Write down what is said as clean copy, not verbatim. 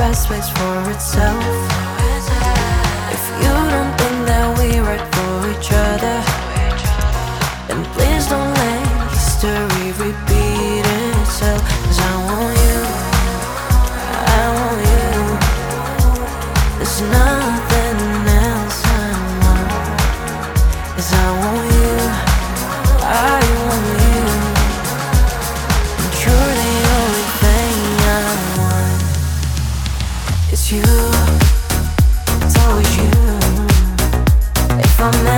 has space for itself. If you don't think that we're right for each other, then please don't let history repeat itself. 'Cause I want you, I want you. There's nothing else I want. 'Cause I want you, I want you. And you're the only thing I want. It's you, it's always you. If I'm